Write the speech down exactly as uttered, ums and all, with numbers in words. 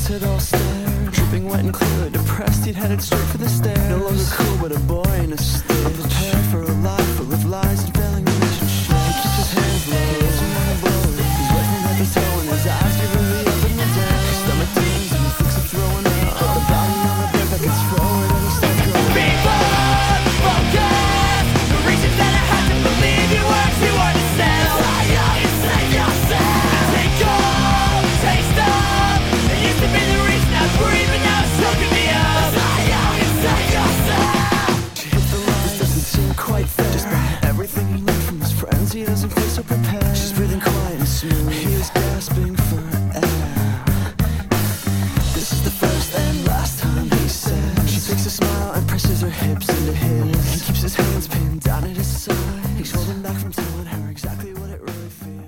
face had all stared, dripping wet and clearly depressed. He'd headed straight for the stairs. No longer cool, but a boy in a state, unprepared for a life full of lies and failing relationships. He keeps his hands low, losing on the blow. He's wet from head to toe, and his eyes never really up and down. His stomach turns, and he thinks of throwing up. The body on the bed that gets forward, and he starts growing. People focus. The reasons that I have to believe your words, you understand. You save yourself. Take all, taste of. It used to be the reason I breathe, but now it's choking me up. You save yourself. She hits the line. This doesn't seem quite fair. Despite everything he knew from his friends, he doesn't feel so prepared. She's breathing quiet and smooth. He is gasping for air. This is the first and last time, he said. She takes a smile and presses her hips into his. He keeps his hands pinned down at his side. He's holding back from telling her exactly what it really feels.